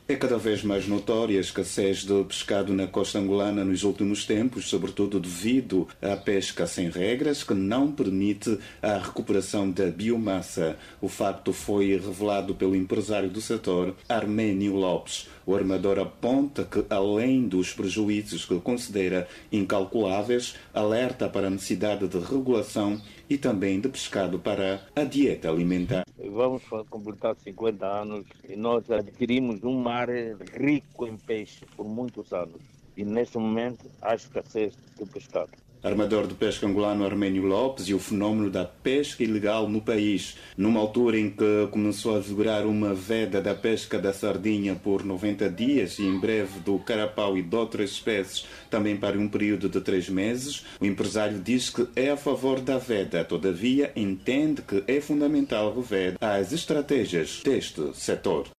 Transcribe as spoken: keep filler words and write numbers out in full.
É cada vez mais notória a escassez de pescado na costa angolana nos últimos tempos, sobretudo devido à pesca sem regras, que não permite a recuperação da biomassa. O facto foi revelado pelo empresário do setor, Arménio Lopes. O armador aponta que, além dos prejuízos que considera incalculáveis, alerta para a necessidade de regulação e também de pescado para a dieta alimentar. Vamos completar cinquenta anos e nós adquirimos um mar rico em peixe por muitos anos. E neste momento há escassez de pescado. Armador de pesca angolano Arménio Lopes e o fenómeno da pesca ilegal no país, numa altura em que começou a vigorar uma veda da pesca da sardinha por noventa dias e em breve do carapau e de outras espécies também para um período de três meses, o empresário diz que é a favor da veda, todavia entende que é fundamental rever as estratégias deste setor.